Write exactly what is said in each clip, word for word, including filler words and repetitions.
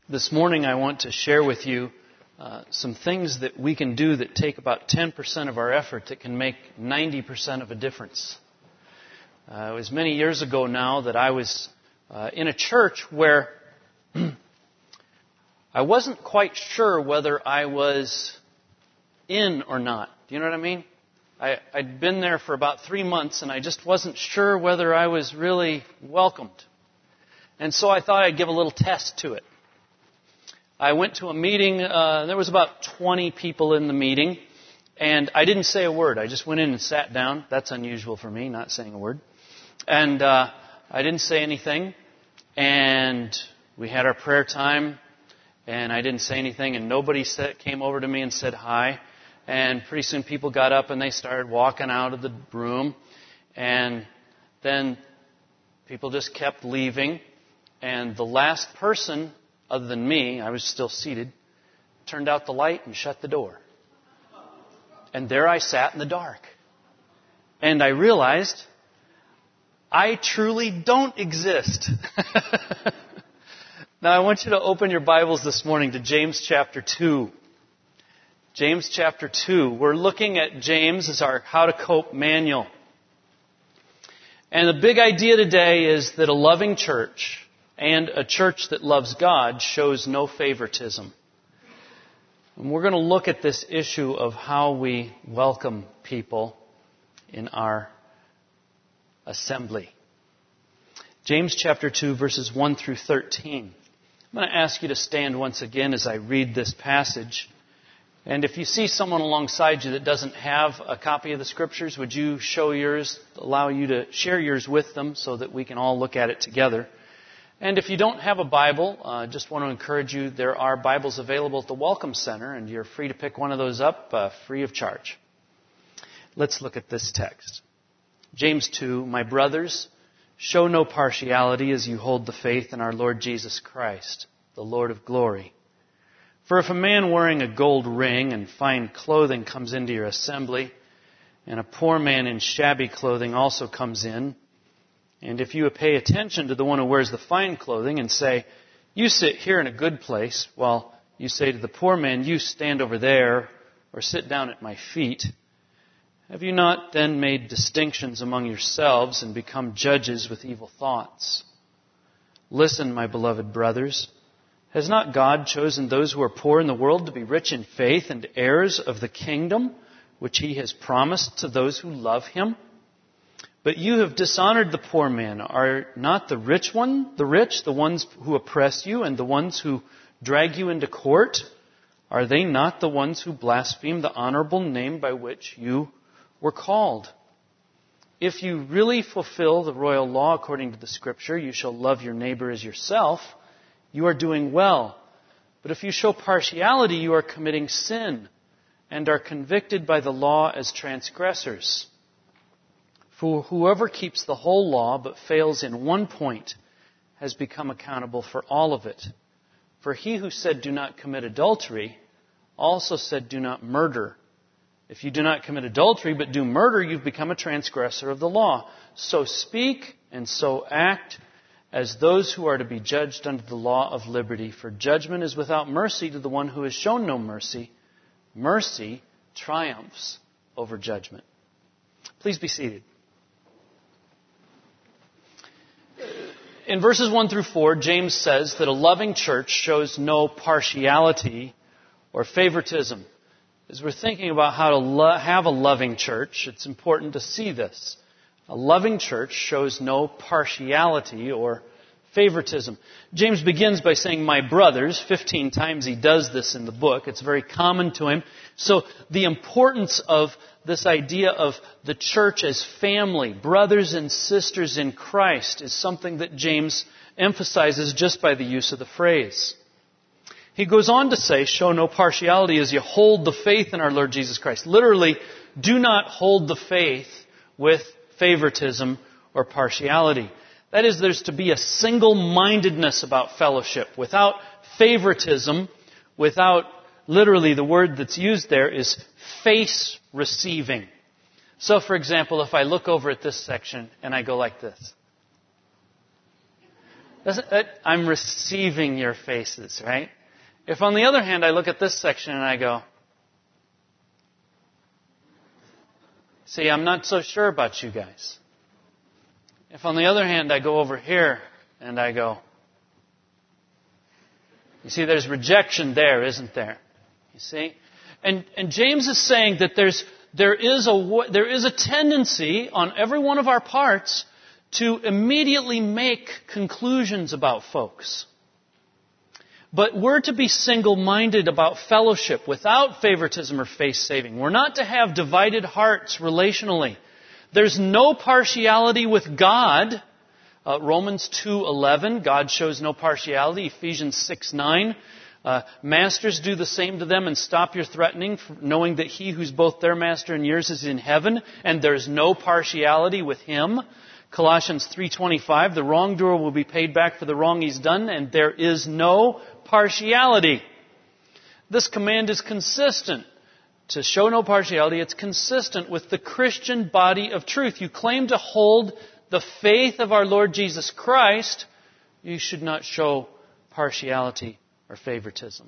This morning I want to share with you uh, some things that we can do that take about ten percent of our effort that can make ninety percent of a difference. Uh, it was many years ago now that I was uh, in a church where I wasn't quite sure whether I was in or not. Do you know what I mean? I, I'd been there for about three months and I just wasn't sure whether I was really welcomed. And so I thought I'd give a little test to it. I went to a meeting, uh, there was about twenty people in the meeting, and I didn't say a word. I just went in and sat down. That's unusual for me, not saying a word. And uh, I didn't say anything, and we had our prayer time, and I didn't say anything, and nobody said, came over to me and said hi. And pretty soon people got up and they started walking out of the room, and then people just kept leaving, and the last person, other than me, I was still seated, turned out the light and shut the door. And there I sat in the dark. And I realized I truly don't exist. Now I want you to open your Bibles this morning to James chapter two. James chapter two. We're looking at James as our How to Cope manual. And the big idea today is that a loving church and a church that loves God shows no favoritism. And we're going to look at this issue of how we welcome people in our assembly. James chapter two, verses one through thirteen. I'm going to ask you to stand once again as I read this passage. And if you see someone alongside you that doesn't have a copy of the Scriptures, would you show yours, allow you to share yours with them so that we can all look at it together? And if you don't have a Bible, I uh, just want to encourage you, there are Bibles available at the Welcome Center, and you're free to pick one of those up uh, free of charge. Let's look at this text. James two, my brothers, show no partiality as you hold the faith in our Lord Jesus Christ, the Lord of glory. For if a man wearing a gold ring and fine clothing comes into your assembly, and a poor man in shabby clothing also comes in, and if you pay attention to the one who wears the fine clothing and say, you sit here in a good place, while you say to the poor man, you stand over there, or sit down at my feet, have you not then made distinctions among yourselves and become judges with evil thoughts? Listen, my beloved brothers, has not God chosen those who are poor in the world to be rich in faith and heirs of the kingdom, which he has promised to those who love him? But you have dishonored the poor man. Are not the rich one, the rich, the ones who oppress you and the ones who drag you into court? Are they not the ones who blaspheme the honorable name by which you were called? If you really fulfill the royal law according to the Scripture, you shall love your neighbor as yourself, you are doing well. But if you show partiality, you are committing sin and are convicted by the law as transgressors. For whoever keeps the whole law but fails in one point has become accountable for all of it. For he who said, do not commit adultery, also said, do not murder. If you do not commit adultery but do murder, you've become a transgressor of the law. So speak and so act as those who are to be judged under the law of liberty. For judgment is without mercy to the one who has shown no mercy. Mercy triumphs over judgment. Please be seated. In verses one through four, James says that a loving church shows no partiality or favoritism. As we're thinking about how to lo- have a loving church, it's important to see this. A loving church shows no partiality or favoritism. James begins by saying, my brothers. fifteen times he does this in the book. It's very common to him. So the importance of this idea of the church as family, brothers and sisters in Christ, is something that James emphasizes just by the use of the phrase. He goes on to say, show no partiality as you hold the faith in our Lord Jesus Christ. Literally, do not hold the faith with favoritism or partiality. That is, there's to be a single-mindedness about fellowship, without favoritism, without, literally the word that's used there is face receiving. So, for example, if I look over at this section and I go like this, Doesn't, that, I'm receiving your faces, right? If on the other hand, I look at this section and I go, see, I'm not so sure about you guys. If on the other hand, I go over here and I go, you see, there's rejection there, isn't there? You see? And, and James is saying that there's, there is a, there is a tendency on every one of our parts to immediately make conclusions about folks. But we're to be single-minded about fellowship without favoritism or face-saving. We're not to have divided hearts relationally. There's no partiality with God. Uh, Romans two eleven, God shows no partiality. Ephesians six nine, uh, masters do the same to them and stop your threatening, knowing that he who's both their master and yours is in heaven, and there's no partiality with him. Colossians three twenty-five, the wrongdoer will be paid back for the wrong he's done, and there is no partiality. This command is consistent. To show no partiality, it's consistent with the Christian body of truth. You claim to hold the faith of our Lord Jesus Christ, you should not show partiality or favoritism.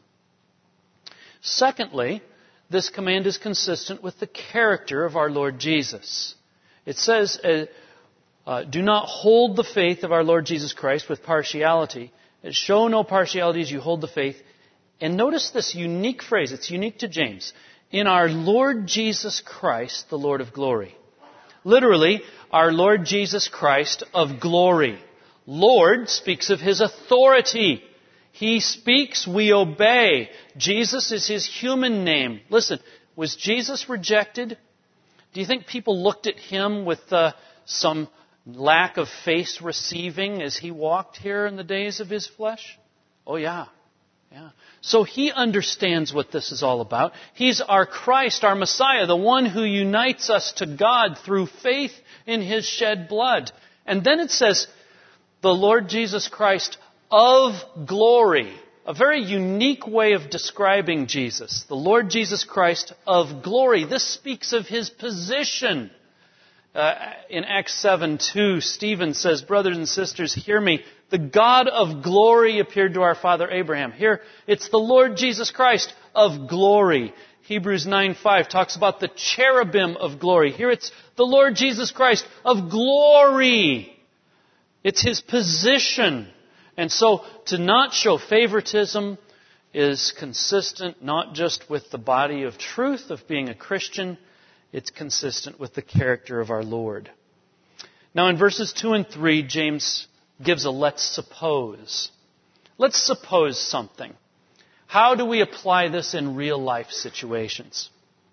Secondly, this command is consistent with the character of our Lord Jesus. It says, uh, uh, do not hold the faith of our Lord Jesus Christ with partiality. Show no partiality as you hold the faith. And notice this unique phrase. It's unique to James. In our Lord Jesus Christ, the Lord of glory. Literally, our Lord Jesus Christ of glory. Lord speaks of His authority. He speaks, we obey. Jesus is His human name. Listen, was Jesus rejected? Do you think people looked at Him with uh, some lack of face receiving as He walked here in the days of His flesh? Oh yeah. Yeah. So He understands what this is all about. He's our Christ, our Messiah, the one who unites us to God through faith in His shed blood. And then it says, the Lord Jesus Christ of glory. A very unique way of describing Jesus. The Lord Jesus Christ of glory. This speaks of His position. Uh, in Acts seven two, Stephen says, brothers and sisters, hear me. The God of glory appeared to our father Abraham. Here, it's the Lord Jesus Christ of glory. Hebrews nine five talks about the cherubim of glory. Here it's the Lord Jesus Christ of glory. It's His position. And so to not show favoritism is consistent not just with the body of truth of being a Christian, it's consistent with the character of our Lord. Now in verses two and three, James gives a let's suppose. Let's suppose something. How do we apply this in real life situations?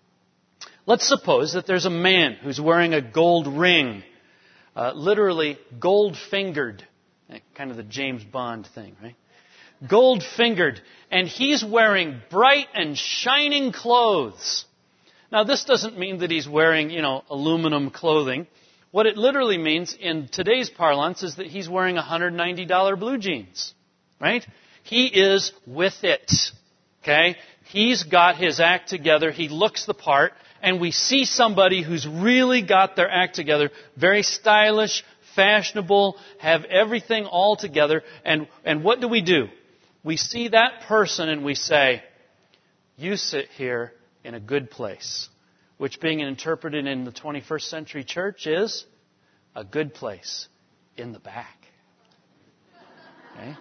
Let's suppose that there's a man who's wearing a gold ring, uh, literally gold-fingered, kind of the James Bond thing, right? Gold-fingered, and he's wearing bright and shining clothes. Now, this doesn't mean that he's wearing, you know, aluminum clothing. What it literally means in today's parlance is that he's wearing one hundred ninety dollars blue jeans, right? He is with it, okay? He's got his act together. He looks the part, and we see somebody who's really got their act together, very stylish, fashionable, have everything all together. And, and what do we do? We see that person and we say, you sit here in a good place, which being interpreted in the twenty-first century church is a good place in the back. Okay?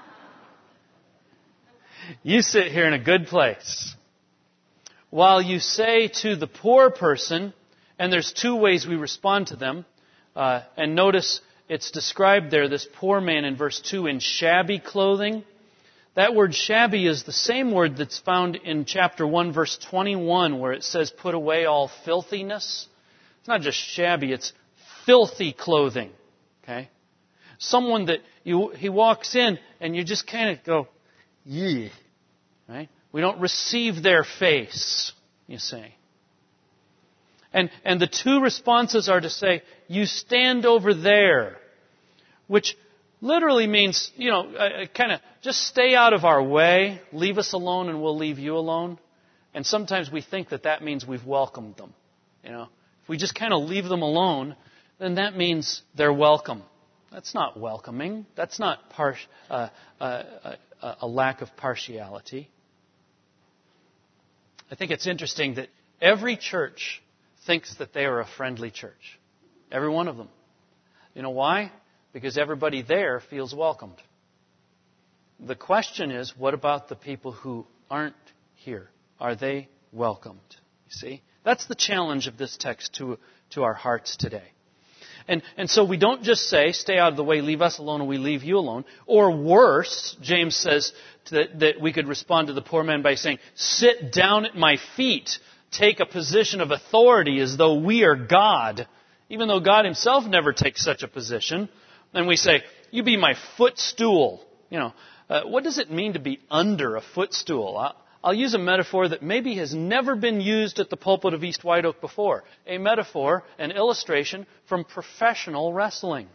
You sit here in a good place. While you say to the poor person, and there's two ways we respond to them, uh, and notice it's described there, this poor man in verse two, in shabby clothing. That word shabby is the same word that's found in chapter one, verse twenty-one, where it says, put away all filthiness. It's not just shabby, it's filthy clothing. Okay? Someone that you, he walks in and you just kind of go, yee. Right? We don't receive their face, you say. And, and the two responses are to say, you stand over there, which literally means, you know, uh, kind of just stay out of our way, leave us alone and we'll leave you alone. And sometimes we think that that means we've welcomed them. You know, if we just kind of leave them alone, then that means they're welcome. That's not welcoming. That's not par- uh, uh, uh, a lack of partiality. I think it's interesting that every church thinks that they are a friendly church. Every one of them. You know why? Because everybody there feels welcomed. The question is, what about the people who aren't here? Are they welcomed? You see? That's the challenge of this text to, to our hearts today. And, and so we don't just say, stay out of the way, leave us alone, and we leave you alone. Or worse, James says that, that we could respond to the poor man by saying, sit down at my feet, take a position of authority as though we are God, even though God himself never takes such a position. And we say, you be my footstool. You know, uh, what does it mean to be under a footstool? I'll, I'll use a metaphor that maybe has never been used at the pulpit of East White Oak before. A metaphor, an illustration from professional wrestling.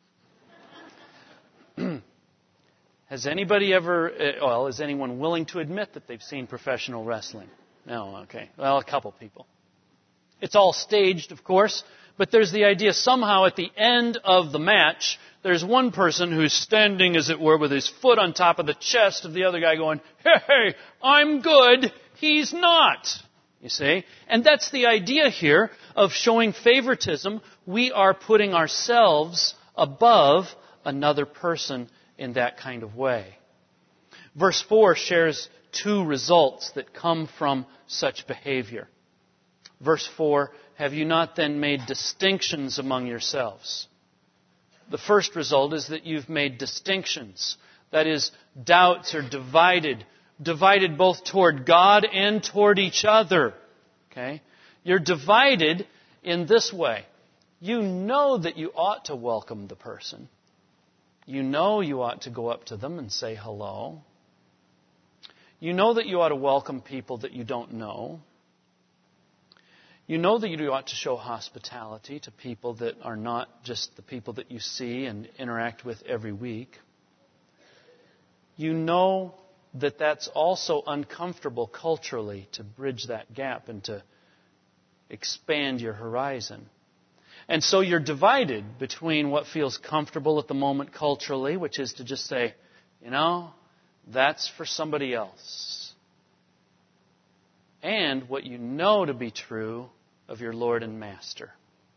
Has anybody ever, well, is anyone willing to admit that they've seen professional wrestling? No, okay. Well, a couple people. It's all staged, of course, but there's the idea somehow at the end of the match, there's one person who's standing, as it were, with his foot on top of the chest of the other guy going, hey, hey, I'm good, he's not. You see? And that's the idea here of showing favoritism. We are putting ourselves above another person in that kind of way. Verse four shares two results that come from such behavior. Verse four, have you not then made distinctions among yourselves? The first result is that you've made distinctions. That is, doubts are divided. Divided both toward God and toward each other. Okay? You're divided in this way. You know that you ought to welcome the person. You know you ought to go up to them and say hello. You know that you ought to welcome people that you don't know. You know that you ought to show hospitality to people that are not just the people that you see and interact with every week. You know that that's also uncomfortable culturally to bridge that gap and to expand your horizon. And so you're divided between what feels comfortable at the moment culturally, which is to just say, you know, that's for somebody else. And what you know to be true of your Lord and Master.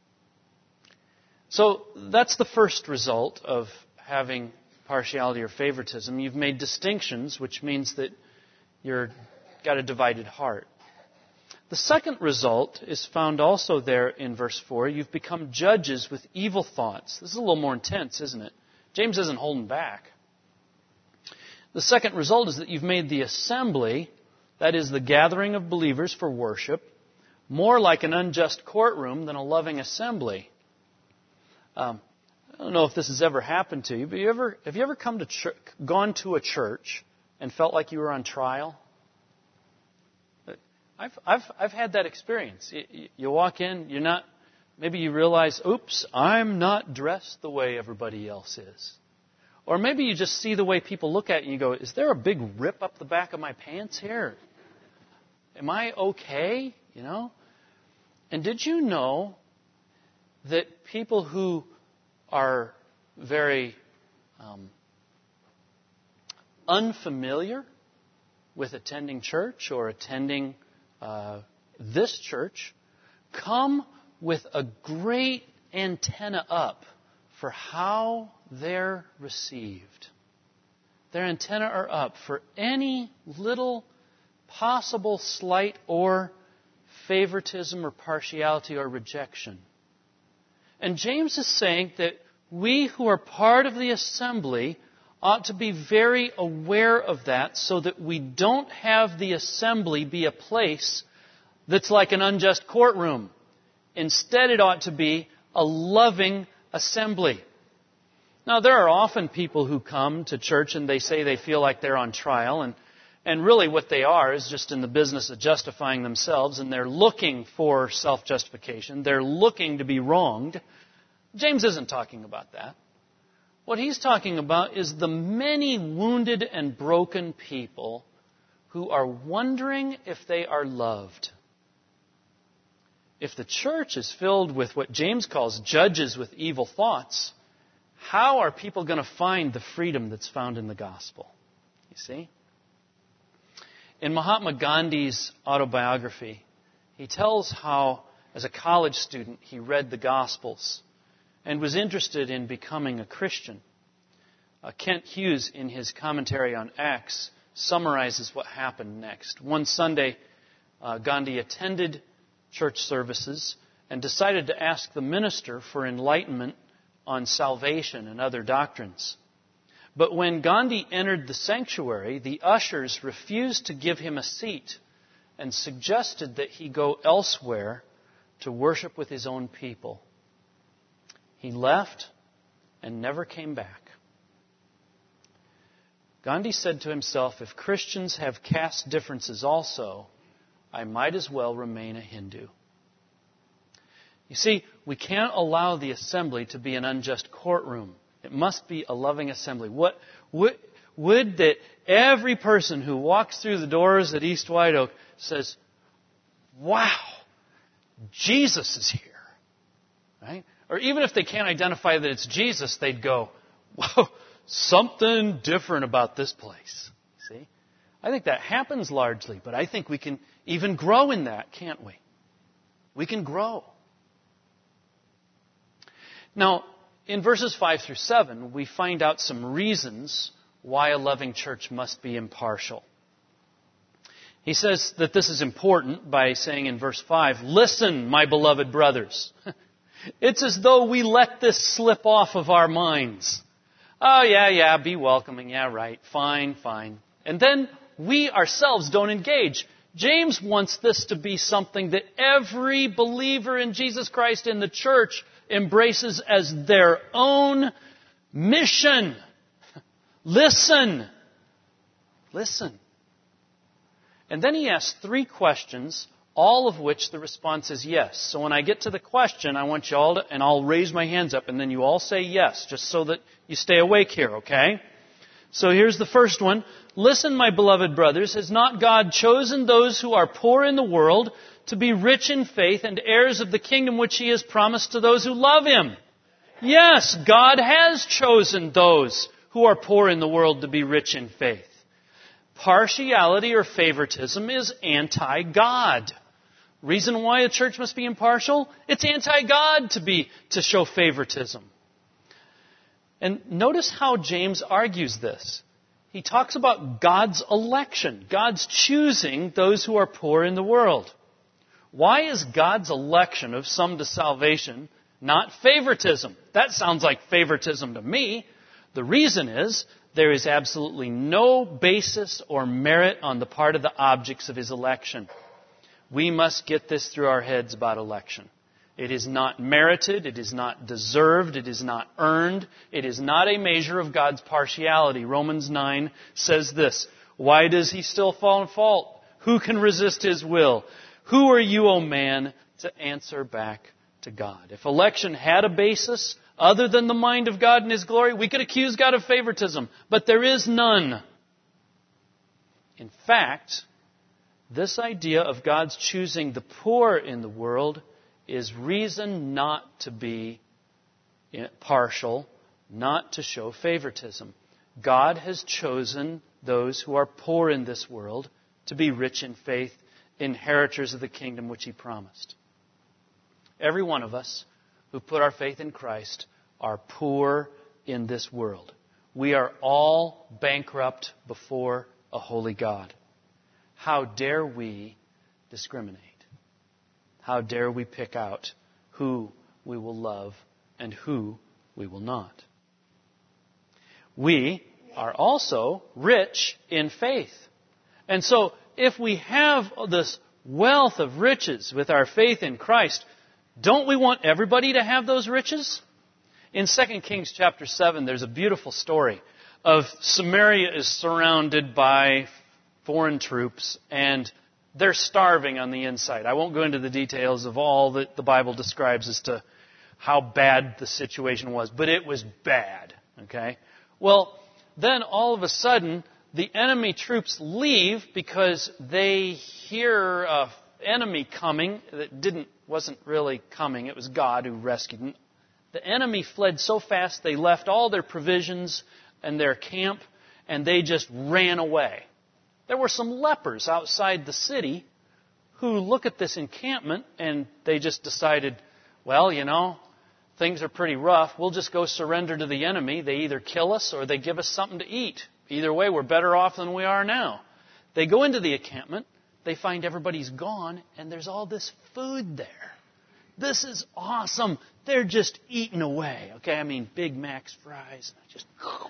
So that's the first result of having partiality or favoritism. You've made distinctions, which means that you've got a divided heart. The second result is found also there in verse four. You've become judges with evil thoughts. This is a little more intense, isn't it? James isn't holding back. The second result is that you've made the assembly, that is the gathering of believers for worship, more like an unjust courtroom than a loving assembly. Um, I don't know if this has ever happened to you, but you ever, have you ever come to ch- gone to a church and felt like you were on trial? I've, I've, I've had that experience. You, you walk in, you're not, maybe you realize, oops, I'm not dressed the way everybody else is. Or maybe you just see the way people look at you and you go, is there a big rip up the back of my pants here? Am I okay? You know? And did you know that people who are very um, unfamiliar with attending church or attending uh, this church come with a great antenna up for how they're received? Their antenna are up for any little possible slight or favoritism or partiality or rejection. And James is saying that we who are part of the assembly ought to be very aware of that so that we don't have the assembly be a place that's like an unjust courtroom. Instead, it ought to be a loving assembly. Now, there are often people who come to church and they say they feel like they're on trial, and And really what they are is just in the business of justifying themselves, and they're looking for self-justification. They're looking to be wronged. James isn't talking about that. What he's talking about is the many wounded and broken people who are wondering if they are loved. If the church is filled with what James calls judges with evil thoughts, how are people going to find the freedom that's found in the gospel? You see? In Mahatma Gandhi's autobiography, he tells how, as a college student, he read the Gospels and was interested in becoming a Christian. Uh, Kent Hughes, in his commentary on Acts, summarizes what happened next. One Sunday, uh, Gandhi attended church services and decided to ask the minister for enlightenment on salvation and other doctrines. But when Gandhi entered the sanctuary, the ushers refused to give him a seat and suggested that he go elsewhere to worship with his own people. He left and never came back. Gandhi said to himself, if Christians have caste differences also, I might as well remain a Hindu. You see, we can't allow the assembly to be an unjust courtroom. It must be a loving assembly. What would, would that every person who walks through the doors at East White Oak says, wow, Jesus is here. Right? Or even if they can't identify that it's Jesus, they'd go, whoa, something different about this place. See? I think that happens largely, but I think we can even grow in that, can't we? We can grow. Now, in verses five through seven, we find out some reasons why a loving church must be impartial. He says that this is important by saying in verse five, listen, my beloved brothers. It's as though we let this slip off of our minds. Oh, yeah, yeah, be welcoming. Yeah, right. Fine, fine. And then we ourselves don't engage. James wants this to be something that every believer in Jesus Christ in the church embraces as their own mission. Listen. Listen. And then he asks three questions, all of which the response is yes. So when I get to the question, I want you all to, and I'll raise my hands up, and then you all say yes, just so that you stay awake here, okay? So here's the first one. Listen, my beloved brothers, has not God chosen those who are poor in the world to be rich in faith and heirs of the kingdom which He has promised to those who love Him? Yes, God has chosen those who are poor in the world to be rich in faith. Partiality or favoritism is anti-God. Reason why a church must be impartial? It's anti-God to be to show favoritism. And notice how James argues this. He talks about God's election, God's choosing those who are poor in the world. Why is God's election of some to salvation not favoritism? That sounds like favoritism to me. The reason is there is absolutely no basis or merit on the part of the objects of His election. We must get this through our heads about election. It is not merited, it is not deserved, it is not earned, it is not a measure of God's partiality. Romans nine says this, why does He still fall in fault? Who can resist His will? Who are you, O man, to answer back to God? If election had a basis other than the mind of God and His glory, we could accuse God of favoritism, but there is none. In fact, this idea of God's choosing the poor in the world is reason not to be partial, not to show favoritism. God has chosen those who are poor in this world to be rich in faith, inheritors of the kingdom which He promised. Every one of us who put our faith in Christ are poor in this world. We are all bankrupt before a holy God. How dare we discriminate? How dare we pick out who we will love and who we will not? We are also rich in faith. And so, if we have this wealth of riches with our faith in Christ, don't we want everybody to have those riches? In Second Kings chapter seven, there's a beautiful story of Samaria is surrounded by foreign troops, and they're starving on the inside. I won't go into the details of all that the Bible describes as to how bad the situation was, but it was bad. Okay? Well, then all of a sudden, the enemy troops leave because they hear an enemy coming that didn't wasn't really coming. It was God who rescued them. the enemy fled so fast they left all their provisions and their camp, and they just ran away. There were some lepers outside the city who look at this encampment and they just decided, well, you know, things are pretty rough. We'll just go surrender to the enemy. They either kill us or they give us something to eat. Either way, we're better off than we are now. They go into the encampment. They find everybody's gone, and there's all this food there. This is awesome. They're just eating away. Okay, I mean, Big Mac's fries, just,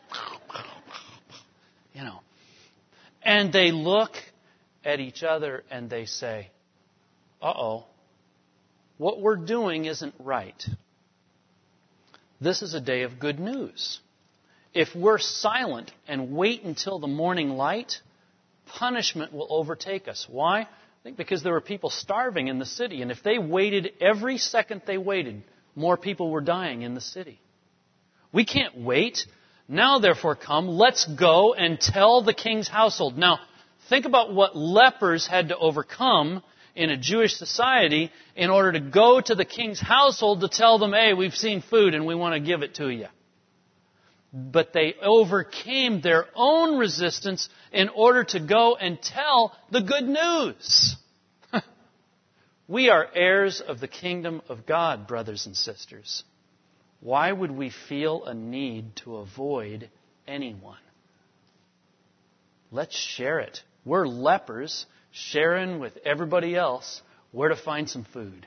you know. And they look at each other and they say, uh-oh, what we're doing isn't right. This is a day of good news. If we're silent and wait until the morning light, punishment will overtake us. Why? I think because there were people starving in the city. And if they waited, every second they waited, more people were dying in the city. We can't wait. Now, therefore, come, let's go and tell the king's household. Now, think about what lepers had to overcome in a Jewish society in order to go to the king's household to tell them, hey, we've seen food and we want to give it to you. But they overcame their own resistance in order to go and tell the good news. We are heirs of the kingdom of God, brothers and sisters. Why would we feel a need to avoid anyone? Let's share it. We're lepers sharing with everybody else where to find some food.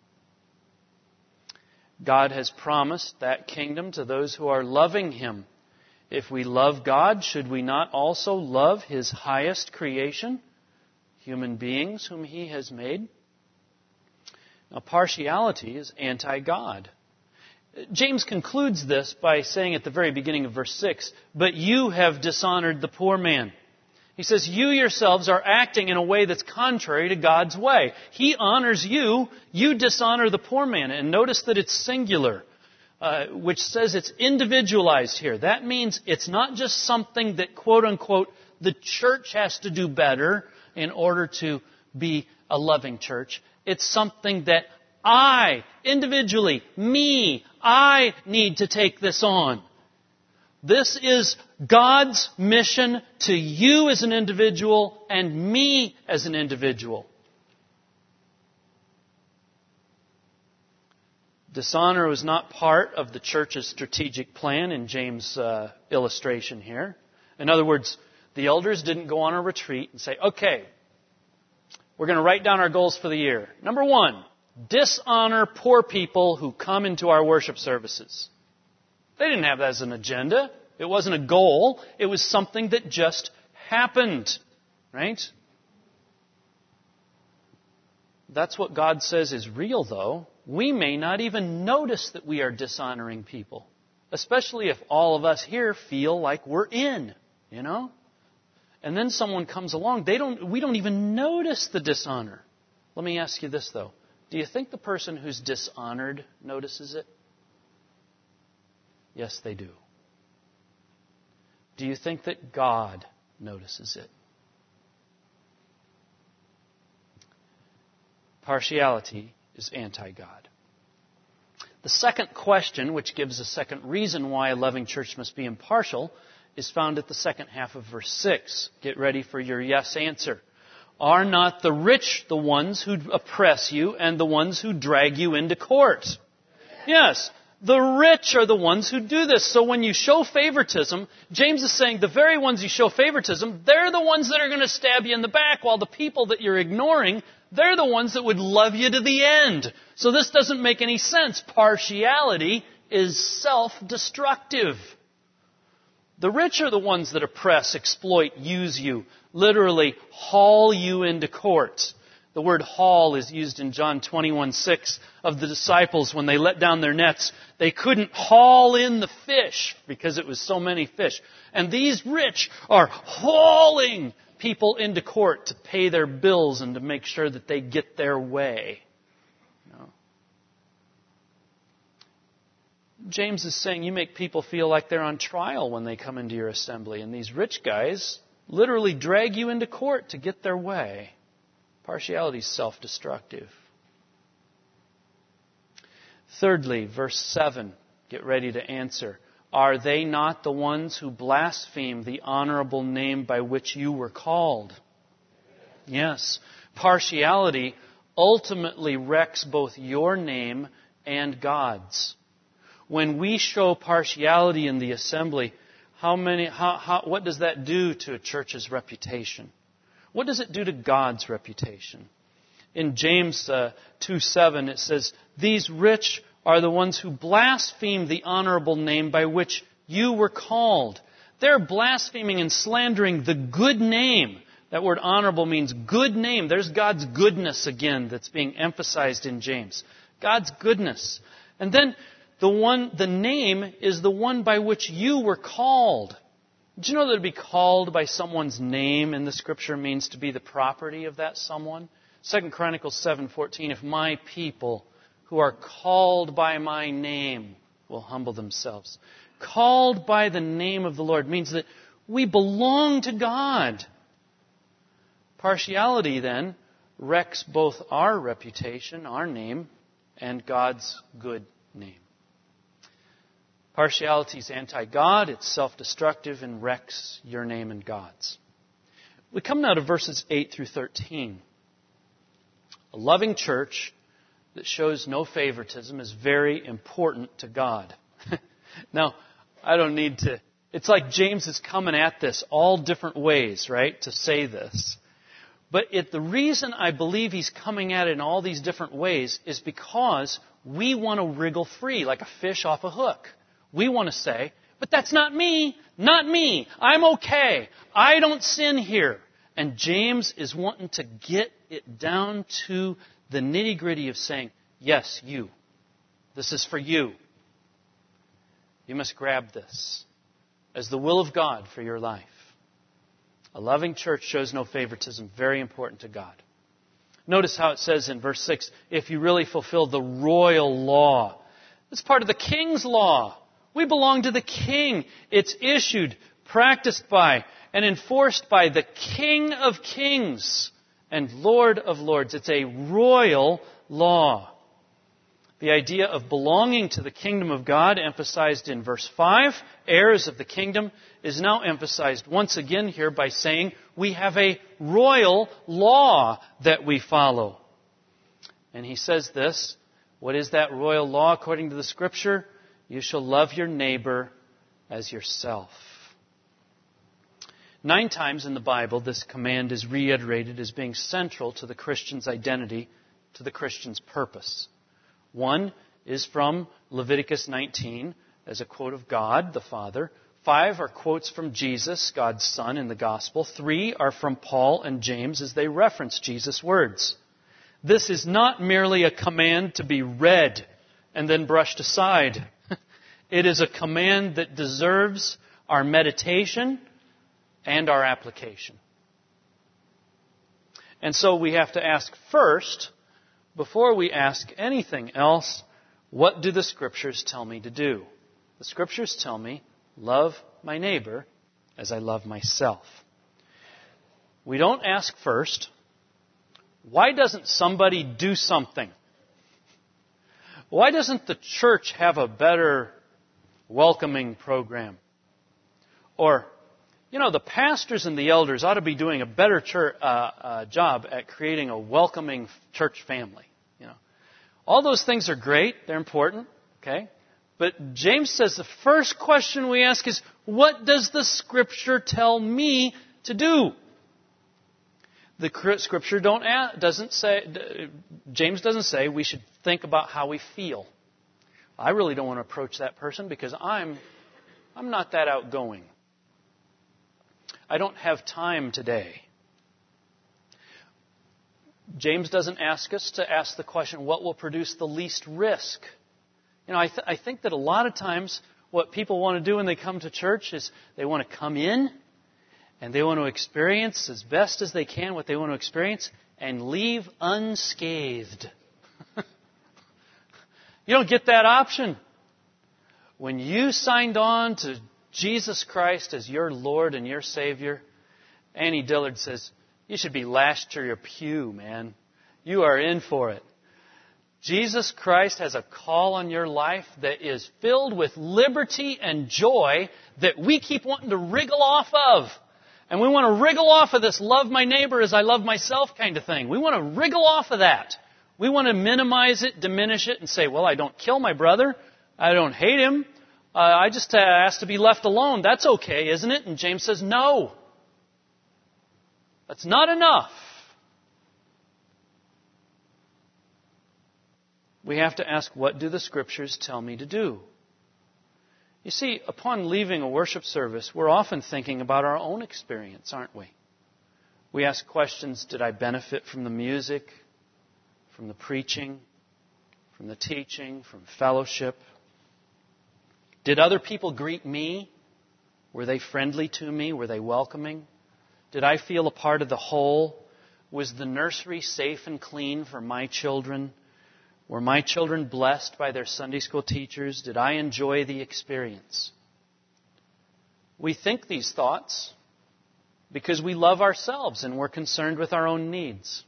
God has promised that kingdom to those who are loving Him. If we love God, should we not also love His highest creation, human beings whom He has made? Now, partiality is anti-God. James concludes this by saying at the very beginning of verse six, but you have dishonored the poor man. He says, you yourselves are acting in a way that's contrary to God's way. He honors you, you dishonor the poor man. And notice that it's singular, uh, which says it's individualized here. That means it's not just something that, quote unquote, the church has to do better in order to be a loving church. It's something that I, individually, me, I need to take this on. This is God's mission to you as an individual and me as an individual. Dishonor was not part of the church's strategic plan in James' uh, illustration here. In other words, the elders didn't go on a retreat and say, okay, we're going to write down our goals for the year. Number one, dishonor poor people who come into our worship services. They didn't have that as an agenda. It wasn't a goal. It was something that just happened. Right? That's what God says is real, though. We may not even notice that we are dishonoring people. Especially if all of us here feel like we're in. You know? And then someone comes along. They don't. We don't even notice the dishonor. Let me ask you this, though. Do you think the person who's dishonored notices it? Yes, they do. Do you think that God notices it? Partiality is anti-God. The second question, which gives a second reason why a loving church must be impartial, is found at the second half of verse six. Get ready for your yes answer. Are not the rich the ones who oppress you and the ones who drag you into court? Yes. The rich are the ones who do this. So when you show favoritism, James is saying the very ones you show favoritism, they're the ones that are going to stab you in the back, while the people that you're ignoring, they're the ones that would love you to the end. So this doesn't make any sense. Partiality is self-destructive. The rich are the ones that oppress, exploit, use you, literally haul you into court. The word haul is used in John twenty-one six of the disciples when they let down their nets. They couldn't haul in the fish because it was so many fish. And these rich are hauling people into court to pay their bills and to make sure that they get their way. You know? James is saying you make people feel like they're on trial when they come into your assembly. And these rich guys literally drag you into court to get their way. Partiality is self-destructive. Thirdly, verse seven get ready to answer. Are they not the ones who blaspheme the honorable name by which you were called? Yes. Partiality ultimately wrecks both your name and God's. When we show partiality in the assembly, how many, how, how, what does that do to a church's reputation? What does it do to God's reputation? In James uh, two seven, it says, "These rich are the ones who blaspheme the honorable name by which you were called." They're blaspheming and slandering the good name. That word honorable means good name. There's God's goodness again that's being emphasized in James. God's goodness. And then the one, the name is the one by which you were called. Did you know that to be called by someone's name in the Scripture means to be the property of that someone? Second Chronicles seven fourteen, "If my people who are called by my name will humble themselves." Called by the name of the Lord means that we belong to God. Partiality, then, wrecks both our reputation, our name, and God's good name. Partiality is anti-God, it's self-destructive, and wrecks your name and God's. We come now to verses eight through thirteen. A loving church that shows no favoritism is very important to God. Now, I don't need to... It's like James is coming at this all different ways, right, to say this. But it, the reason I believe he's coming at it in all these different ways is because we want to wriggle free like a fish off a hook. We want to say, but that's not me, not me. I'm okay. I don't sin here. And James is wanting to get it down to the nitty-gritty of saying, yes, you. This is for you. You must grab this as the will of God for your life. A loving church shows no favoritism. Very important to God. Notice how it says in verse six, if you really fulfill the royal law. It's part of the king's law. We belong to the king. It's issued, practiced by, and enforced by the King of Kings and Lord of Lords. It's a royal law. The idea of belonging to the kingdom of God, emphasized in verse five, heirs of the kingdom, is now emphasized once again here by saying we have a royal law that we follow. And he says this, what is that royal law according to the Scripture? You shall love your neighbor as yourself. Nine times in the Bible, this command is reiterated as being central to the Christian's identity, to the Christian's purpose. One is from Leviticus nineteen as a quote of God, the Father. Five are quotes from Jesus, God's Son, in the Gospel. Three are from Paul and James as they reference Jesus' words. This is not merely a command to be read and then brushed aside. It is a command that deserves our meditation and our application. And so we have to ask first, before we ask anything else, what do the Scriptures tell me to do? The Scriptures tell me, love my neighbor as I love myself. We don't ask first, why doesn't somebody do something? Why doesn't the church have a better welcoming program? Or, you know, the pastors and the elders ought to be doing a better church, uh, uh, job at creating a welcoming church family. You know, all those things are great; they're important. Okay, but James says the first question we ask is, "What does the Scripture tell me to do?" The Scripture don't doesn't say. James doesn't say we should think about how we feel. I really don't want to approach that person because I'm, I'm not that outgoing. I don't have time today. James doesn't ask us to ask the question, what will produce the least risk? You know, I, th- I think that a lot of times what people want to do when they come to church is they want to come in and they want to experience as best as they can what they want to experience and leave unscathed. You don't get that option. When you signed on to Jesus Christ as your Lord and your Savior, Annie Dillard says, you should be lashed to your pew, man. You are in for it. Jesus Christ has a call on your life that is filled with liberty and joy that we keep wanting to wriggle off of. And we want to wriggle off of this love my neighbor as I love myself kind of thing. We want to wriggle off of that. We want to minimize it, diminish it, and say, well, I don't kill my brother. I don't hate him. Uh, I just uh, ask to be left alone. That's okay, isn't it? And James says, no. That's not enough. We have to ask, what do the Scriptures tell me to do? You see, upon leaving a worship service, we're often thinking about our own experience, aren't we? We ask questions, did I benefit from the music, from the preaching, from the teaching, from fellowship? Did other people greet me? Were they friendly to me? Were they welcoming? Did I feel a part of the whole? Was the nursery safe and clean for my children? Were my children blessed by their Sunday school teachers? Did I enjoy the experience? We think these thoughts because we love ourselves and we're concerned with our own needs.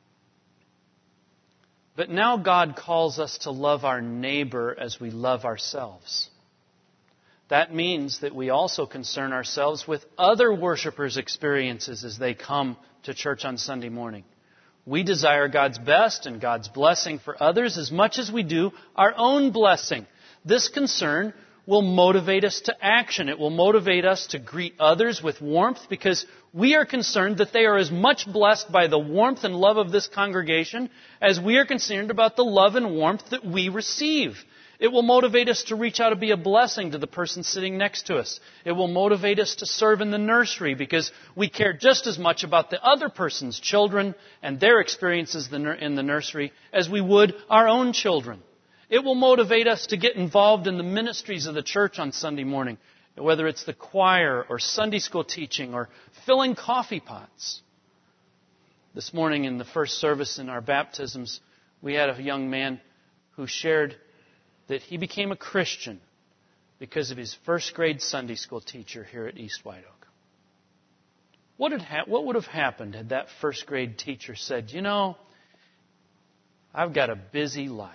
But now God calls us to love our neighbor as we love ourselves. That means that we also concern ourselves with other worshipers' experiences as they come to church on Sunday morning. We desire God's best and God's blessing for others as much as we do our own blessing. This concern will motivate us to action. It will motivate us to greet others with warmth because we are concerned that they are as much blessed by the warmth and love of this congregation as we are concerned about the love and warmth that we receive. It will motivate us to reach out and be a blessing to the person sitting next to us. It will motivate us to serve in the nursery because we care just as much about the other person's children and their experiences in the nursery as we would our own children. It will motivate us to get involved in the ministries of the church on Sunday morning, whether it's the choir or Sunday school teaching or filling coffee pots. This morning in the first service in our baptisms, we had a young man who shared that he became a Christian because of his first grade Sunday school teacher here at East White Oak. What, had ha- what would have happened had that first grade teacher said, you know, I've got a busy life.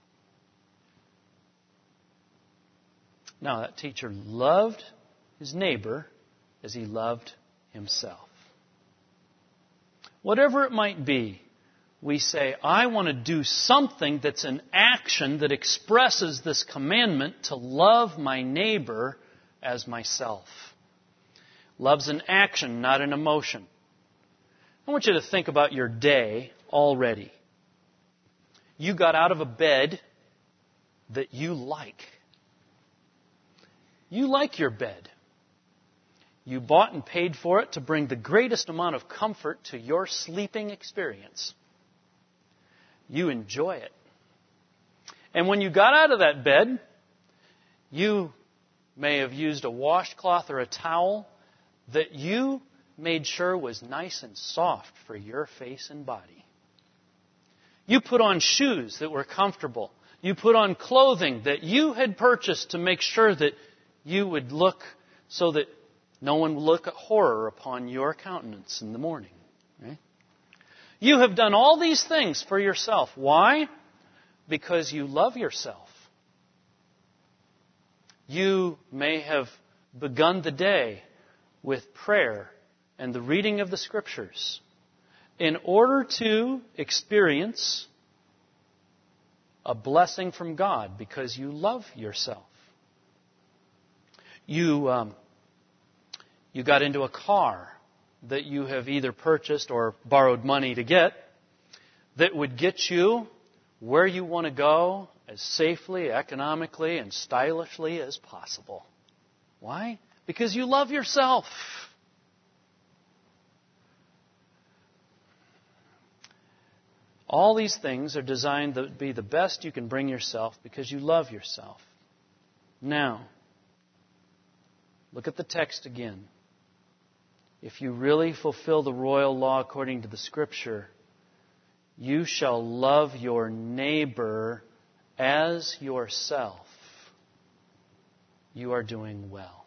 Now, that teacher loved his neighbor as he loved himself. Whatever it might be, we say, I want to do something that's an action that expresses this commandment to love my neighbor as myself. Love's an action, not an emotion. I want you to think about your day already. You got out of a bed that you like. You like your bed. You bought and paid for it to bring the greatest amount of comfort to your sleeping experience. You enjoy it. And when you got out of that bed, you may have used a washcloth or a towel that you made sure was nice and soft for your face and body. You put on shoes that were comfortable. You put on clothing that you had purchased to make sure that you would look so that no one would look at horror upon your countenance in the morning. Right? You have done all these things for yourself. Why? Because you love yourself. You may have begun the day with prayer and the reading of the Scriptures in order to experience a blessing from God because you love yourself. You, um, you got into a car that you have either purchased or borrowed money to get that would get you where you want to go as safely, economically, and stylishly as possible. Why? Because you love yourself. All these things are designed to be the best you can bring yourself because you love yourself. Now, look at the text again. If you really fulfill the royal law according to the Scripture, you shall love your neighbor as yourself. You are doing well.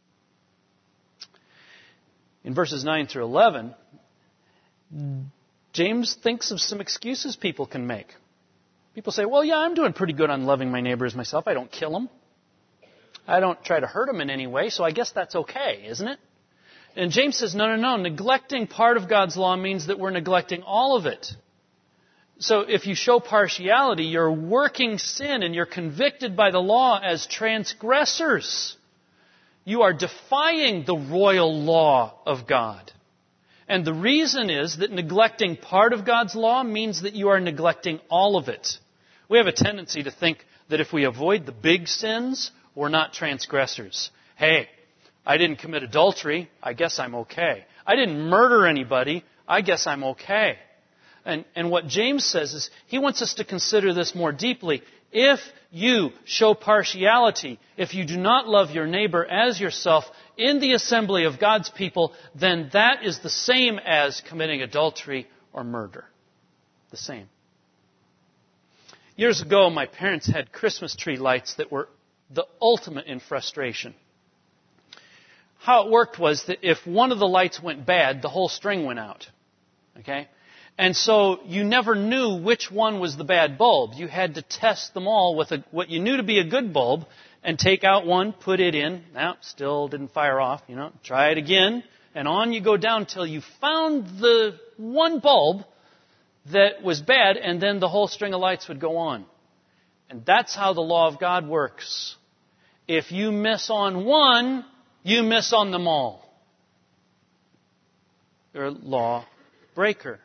In verses nine through eleven, James thinks of some excuses people can make. People say, well, yeah, I'm doing pretty good on loving my neighbor as myself. I don't kill them. I don't try to hurt them in any way, so I guess that's okay, isn't it? And James says, no, no, no. Neglecting part of God's law means that we're neglecting all of it. So if you show partiality, you're working sin and you're convicted by the law as transgressors. You are defying the royal law of God. And the reason is that neglecting part of God's law means that you are neglecting all of it. We have a tendency to think that if we avoid the big sins, we're not transgressors. Hey, I didn't commit adultery, I guess I'm okay. I didn't murder anybody, I guess I'm okay. And, and what James says is, he wants us to consider this more deeply. If you show partiality, if you do not love your neighbor as yourself in the assembly of God's people, then that is the same as committing adultery or murder. The same. Years ago, my parents had Christmas tree lights that were the ultimate in frustration. How it worked was that if one of the lights went bad, the whole string went out. Okay? And so you never knew which one was the bad bulb. You had to test them all with a, what you knew to be a good bulb and take out one, put it in. Now, still didn't fire off. You know, try it again. And on you go down until you found the one bulb that was bad, and then the whole string of lights would go on. And that's how the law of God works. If you miss on one, you miss on them all. You're a law breaker.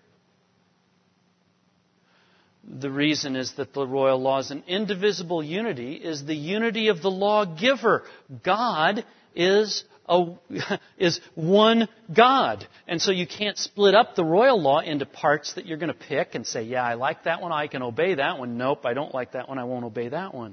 The reason is that the royal law is an indivisible unity, is the unity of the lawgiver. God is a, is one God. And so you can't split up the royal law into parts that you're going to pick and say, yeah, I like that one, I can obey that one. Nope, I don't like that one, I won't obey that one.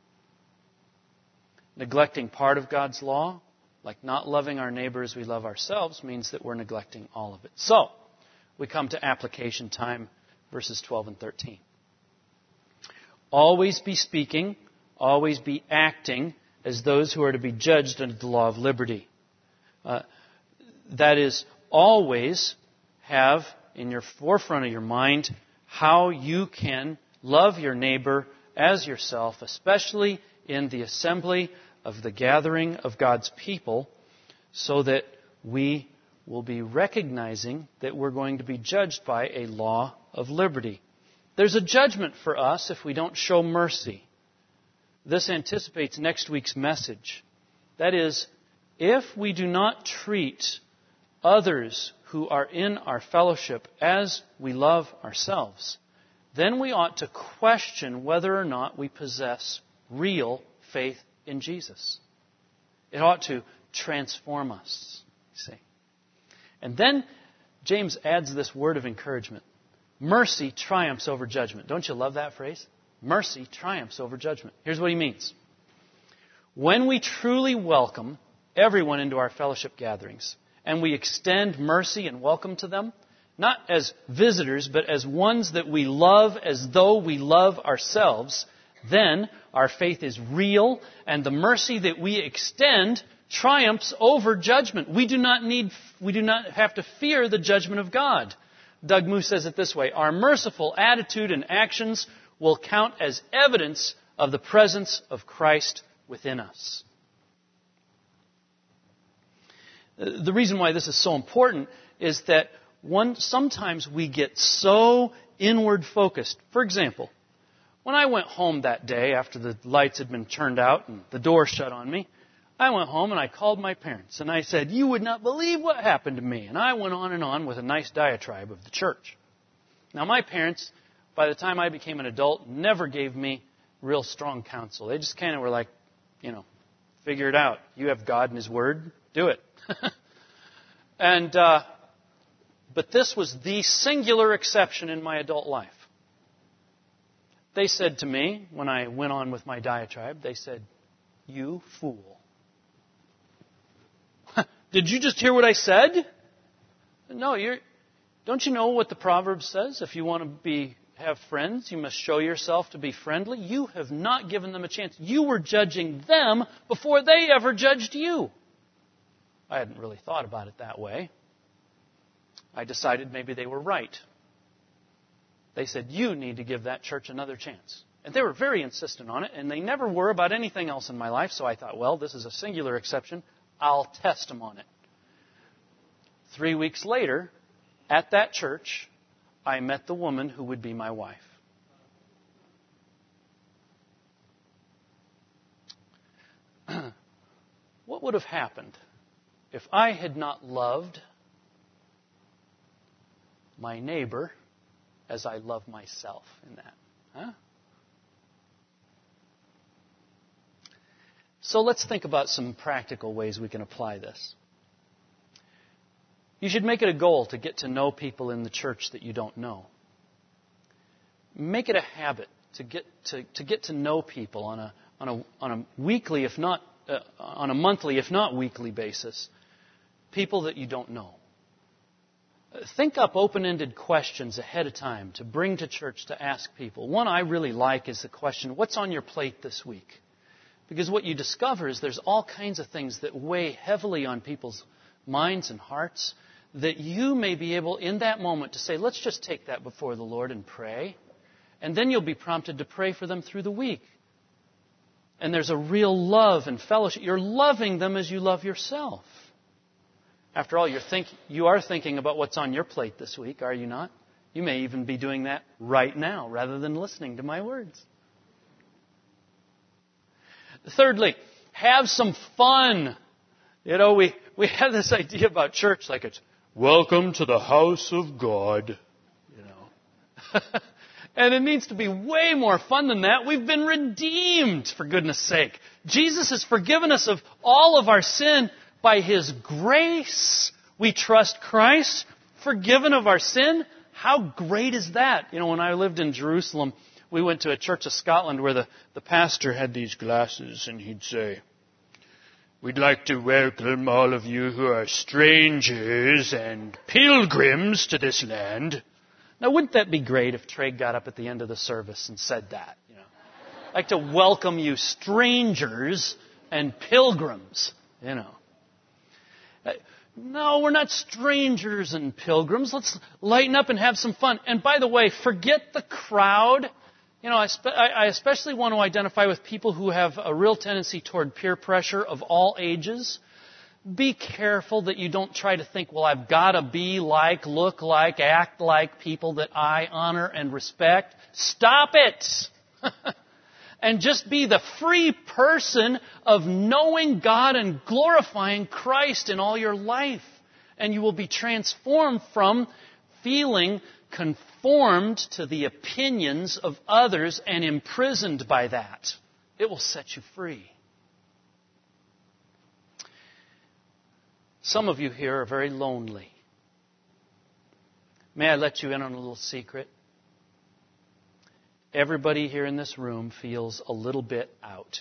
Neglecting part of God's law, like not loving our neighbor as we love ourselves, means that we're neglecting all of it. So, we come to application time, verses twelve and thirteen. Always be speaking, always be acting as those who are to be judged under the law of liberty. Uh, that is, always have in your forefront of your mind how you can love your neighbor as yourself, especially in the assembly of the gathering of God's people, so that we will be recognizing that we're going to be judged by a law of liberty. There's a judgment for us if we don't show mercy. This anticipates next week's message. That is, if we do not treat others who are in our fellowship as we love ourselves, then we ought to question whether or not we possess real faith in Jesus. It ought to transform us, you see. And then James adds this word of encouragement. Mercy triumphs over judgment. Don't you love that phrase? Mercy triumphs over judgment. Here's what he means. When we truly welcome everyone into our fellowship gatherings, and we extend mercy and welcome to them, not as visitors, but as ones that we love as though we love ourselves, then our faith is real, and the mercy that we extend triumphs over judgment. We do not need, we do not have to fear the judgment of God. Doug Moo says it this way: our merciful attitude and actions will count as evidence of the presence of Christ within us. The reason why this is so important is that one, sometimes we get so inward focused. For example, when I went home that day after the lights had been turned out and the door shut on me, I went home and I called my parents and I said, "You would not believe what happened to me." And I went on and on with a nice diatribe of the church. Now, my parents, by the time I became an adult, never gave me real strong counsel. They just kind of were like, you know, figure it out. You have God and His Word. Do it. and uh, But this was the singular exception in my adult life. They said to me, when I went on with my diatribe, they said, "You fool. Did you just hear what I said?" No, you're, don't you know what the Proverbs says? If you want to be have friends, you must show yourself to be friendly. You have not given them a chance. You were judging them before they ever judged you. I hadn't really thought about it that way. I decided maybe they were right. They said, you need to give that church another chance. And they were very insistent on it, and they never were about anything else in my life, so I thought, well, this is a singular exception. I'll test them on it. Three weeks later, at that church, I met the woman who would be my wife. What would have happened if I had not loved my neighbor as I love myself in that? Huh? So let's think about some practical ways we can apply this. You should make it a goal to get to know people in the church that you don't know. Make it a habit to get to, to get to know people on a on a on a weekly, if not uh, on a monthly, if not weekly basis. People that you don't know. Think up open-ended questions ahead of time to bring to church to ask people. One I really like is the question, what's on your plate this week? Because what you discover is there's all kinds of things that weigh heavily on people's minds and hearts that you may be able in that moment to say, let's just take that before the Lord and pray. And then you'll be prompted to pray for them through the week. And there's a real love and fellowship. You're loving them as you love yourself. After all, you're think, you are thinking about what's on your plate this week, are you not? You may even be doing that right now rather than listening to my words. Thirdly, have some fun. You know, we, we have this idea about church like it's, welcome to the house of God. You know. And it needs to be way more fun than that. We've been redeemed, for goodness sake. Jesus has forgiven us of all of our sin by His grace. We trust Christ, forgiven of our sin. How great is that? You know, when I lived in Jerusalem, we went to a church of Scotland where the, the pastor had these glasses and he'd say, we'd like to welcome all of you who are strangers and pilgrims to this land. Now, wouldn't that be great if Trey got up at the end of the service and said that? You know, I'd like to welcome you strangers and pilgrims, you know. No, we're not strangers and pilgrims. Let's lighten up and have some fun. And by the way, forget the crowd. You know, I, spe- I especially want to identify with people who have a real tendency toward peer pressure of all ages. Be careful that you don't try to think, well, I've got to be like, look like, act like people that I honor and respect. Stop it! And just be the free person of knowing God and glorifying Christ in all your life. And you will be transformed from feeling conformed to the opinions of others and imprisoned by that. It will set you free. Some of you here are very lonely. May I let you in on a little secret? Everybody here in this room feels a little bit out.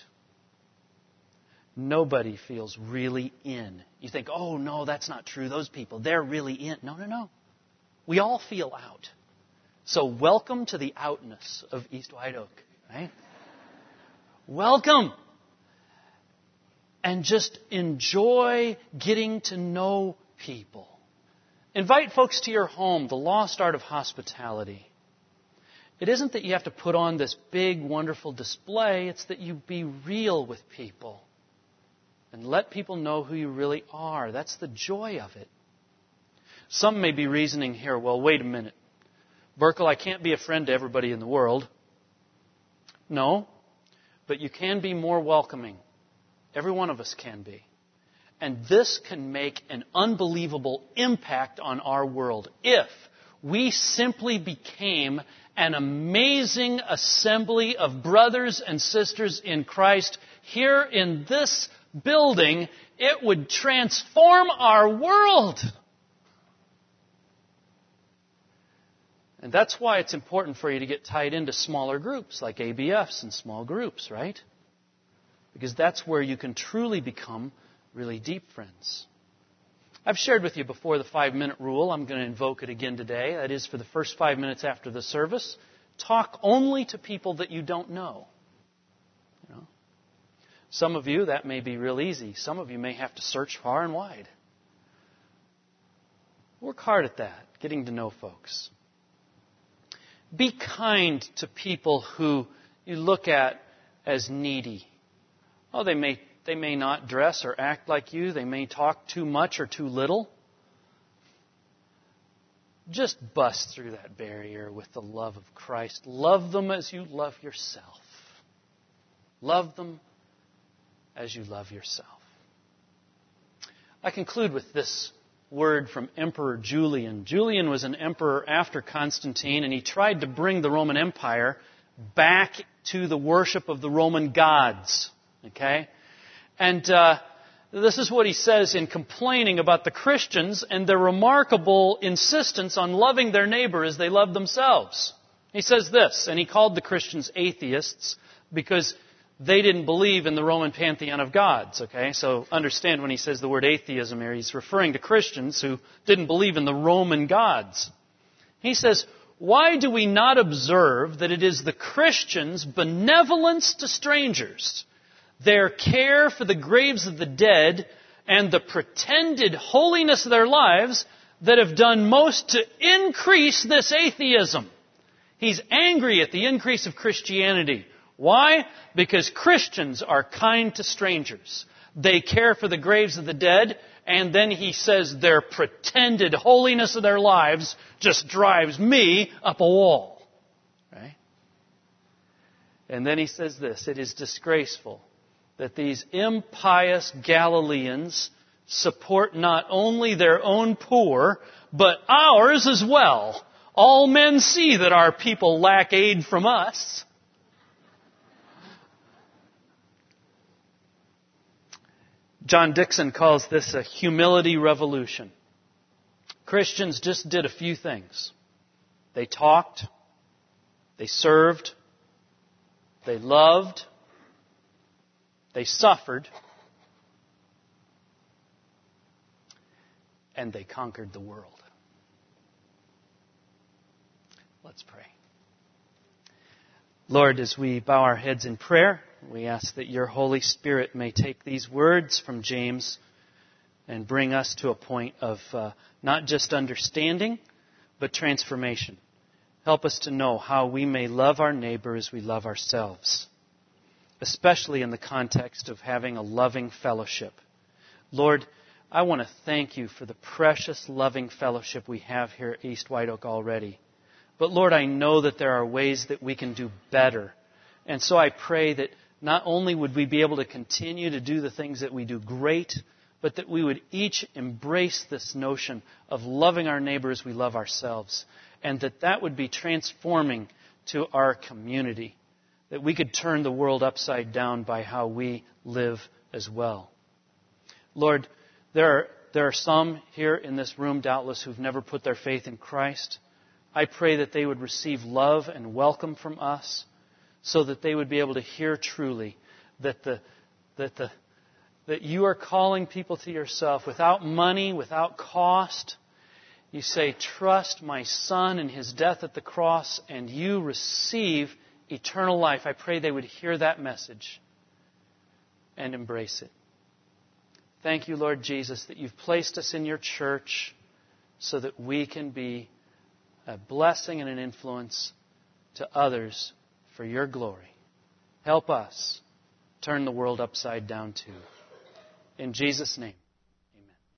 Nobody feels really in. You think, oh, no, that's not true. Those people, they're really in. No, no, no. We all feel out. So welcome to the outness of East White Oak, right? Welcome. And just enjoy getting to know people. Invite folks to your home, the lost art of hospitality. It isn't that you have to put on this big, wonderful display. It's that you be real with people and let people know who you really are. That's the joy of it. Some may be reasoning here, well, wait a minute. Burkle, I can't be a friend to everybody in the world. No, but you can be more welcoming. Every one of us can be. And this can make an unbelievable impact on our world if we simply became an amazing assembly of brothers and sisters in Christ here in this building. It would transform our world. And that's why it's important for you to get tied into smaller groups like A B Fs and small groups, right? Because that's where you can truly become really deep friends. I've shared with you before the five-minute rule. I'm going to invoke it again today. That is, for the first five minutes after the service, talk only to people that you don't know. You know? Some of you, that may be real easy. Some of you may have to search far and wide. Work hard at that, getting to know folks. Be kind to people who you look at as needy. Oh, they may, they may not dress or act like you. They may talk too much or too little. Just bust through that barrier with the love of Christ. Love them as you love yourself. Love them as you love yourself. I conclude with this word from Emperor Julian. Julian was an emperor after Constantine, and he tried to bring the Roman Empire back to the worship of the Roman gods. Okay? And uh, this is what he says in complaining about the Christians and their remarkable insistence on loving their neighbor as they love themselves. He says this, and he called the Christians atheists because they didn't believe in the Roman pantheon of gods. Okay, so understand when he says the word atheism here, he's referring to Christians who didn't believe in the Roman gods. He says, why do we not observe that it is the Christians' benevolence to strangers, their care for the graves of the dead, and the pretended holiness of their lives that have done most to increase this atheism? He's angry at the increase of Christianity. Why? Because Christians are kind to strangers. They care for the graves of the dead, and then he says their pretended holiness of their lives just drives me up a wall. Right? And then he says this, it is disgraceful that these impious Galileans support not only their own poor, but ours as well. All men see that our people lack aid from us. John Dixon calls this a humility revolution. Christians just did a few things. They talked, they served, they loved, they suffered, and they conquered the world. Let's pray. Lord, as we bow our heads in prayer, we ask that your Holy Spirit may take these words from James and bring us to a point of uh, not just understanding, but transformation. Help us to know how we may love our neighbor as we love ourselves, especially in the context of having a loving fellowship. Lord, I want to thank you for the precious loving fellowship we have here at East White Oak already. But Lord, I know that there are ways that we can do better. And so I pray that not only would we be able to continue to do the things that we do great, but that we would each embrace this notion of loving our neighbor as we love ourselves. And that that would be transforming to our community. That we could turn the world upside down by how we live as well. Lord, there are, there are some here in this room, doubtless, who've never put their faith in Christ. I pray that they would receive love and welcome from us so that they would be able to hear truly that the, that the, that you are calling people to yourself without money, without cost. You say, trust my Son and His death at the cross, and you receive eternal life. I pray they would hear that message and embrace it. Thank you, Lord Jesus, that you've placed us in your church so that we can be a blessing and an influence to others for your glory. Help us turn the world upside down too. In Jesus' name.